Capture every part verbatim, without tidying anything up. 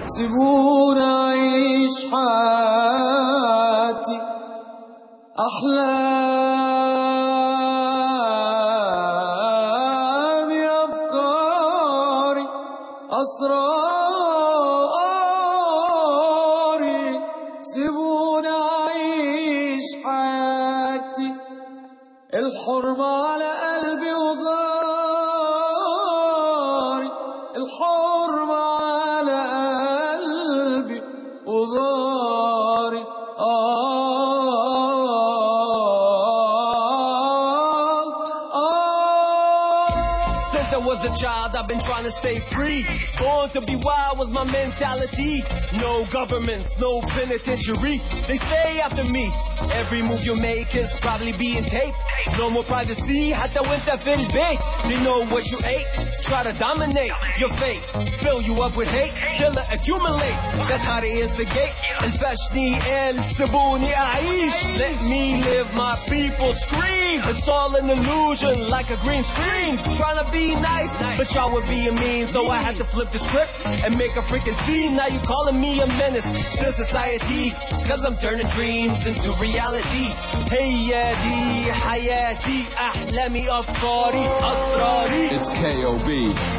سيبوني أعيش حياتي أحلامي أفكاري أسراري. سيبوني أعيش حياتي الحرمة على قلبي وضاري الحرمة على قلبي وضاري. آه آه. Since I was a child, I've been trying to stay free. Born to be wild was my mentality. No governments, no penitentiary. They stay after me. Every move you make is probably being taped. No more privacy, حتى وانت في البيت. They know what you ate, try to dominate your fate. Fill you up with hate, till it accumulate. That's how they instigate. الفشني قال سيبوني أعيش. Let me live, my people scream. It's all an illusion, like a green screen. Trying to be nice, but y'all would be a mean. So I had to flip the script and make a freaking scene. Now you calling me a menace to society, cause I'm turning dreams into reality. Hey يا دي حياتي أحلامي أفكاري أسراري. It's K O B.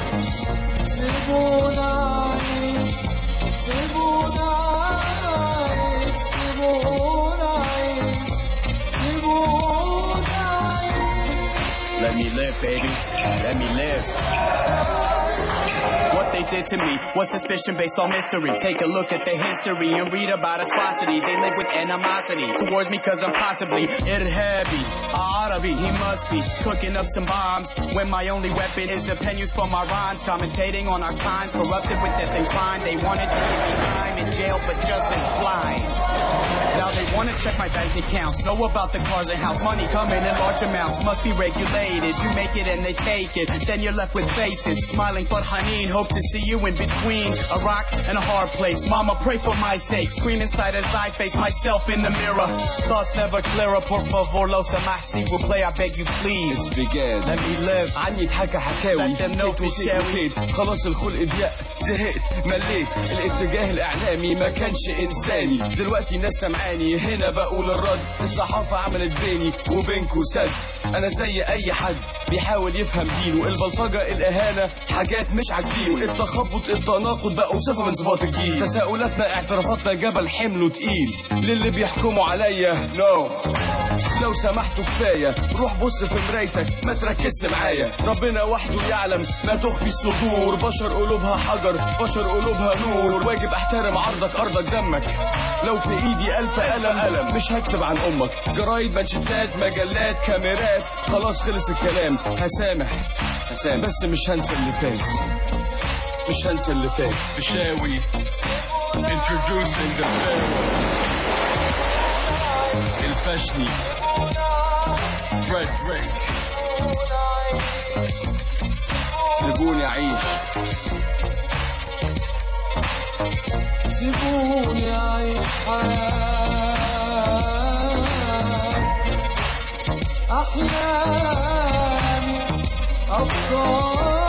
سيبوني أعيش سيبوني أعيش سيبوني أعيش سيبوني أعيش. Let me live, baby. Let me live. What they did to me was suspicion based on mystery. Take a look at their history and read about atrocity. They live with animosity towards me cause I'm possibly Irhabi, Arabi. He must be cooking up some bombs when my only weapon is the pen used for my rhymes. Commentating on our crimes, corrupted with death and crime. They wanted to give me time in jail but justice blind. Now they wanna check my bank accounts, know about the cars and house. Money coming in large amounts, must be regulated. You make it and they take it, then you're left with faces smiling for Haneen. Hope to see you in between a rock and a hard place. Mama, pray for my sake. Scream inside as I face myself in the mirror. Thoughts never clearer. Por favor, lo samahsi will play. I beg you, please. It's began. Let me live. عني اتحكى حكاوي. Let them know في الشاوي. خلاص الخلق ضيق، زهقت مليت. الاتجاه الإعلامي ما كانش إنساني. دلوقتي ناس سمعاني هنا بقول الرد. الصحافة عملت بيني وبينكو سد. أنا زي أي حد بيحاول يفهم دينه. البلطجة الإهانة حاجات مش عاجبينه. التخبط التناقض بقوا صفة من صفات الجيل. تساؤلاتنا اعترافاتنا جبل حمله تقيل. للي بيحكموا عليا نو no. لو سمحتوا كفاية روح بص في مرايتك ما تركزش معايا. ربنا وحده يعلم ما تخفي الصدور. بشر قلوبها حجر بشر قلوبها نور. واجب احترم عرضك ارضك دمك. لو في ايدي الف قلم قلم مش هكتب عن امك. جرايد منشتات مجلات كاميرات. خلاص خلص الكلام. هسامح هسامح بس مش هنسى اللي فات. مش هنسى اللي فات. فيشاوي introducing the pharaohs. الفشني فريدريك. سيبوني أعيش سيبوني أعيش حياتي أحلامي أفكاري